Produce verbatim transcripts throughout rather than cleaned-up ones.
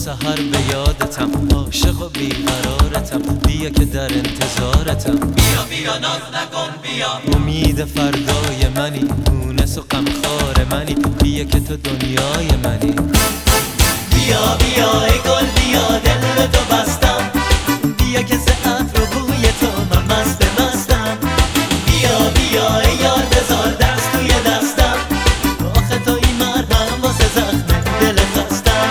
سحر به یادتم، عاشق و بیقرارتم، بیا که در انتظارتم. بیا بیا ناز نکن بیا، امید فردای منی، مونس و غمخوار منی، بیا که تو دنیای منی. بیا بیا ای گل بیا، دل تو بستم، بیا که ز عطر و بوی تو من مست مستم. بیا بیا ای یار بذار دست توی دستم، آخه تو این مرهم واسه زخم دل خستم.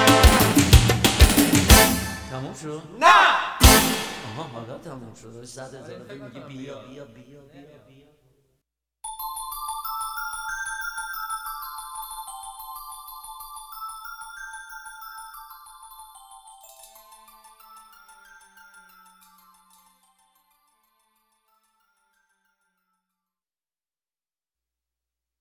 تموم شد؟ نه آها حالا تموم شد. صد هزار میگی بیا بیا بیا بیا بیا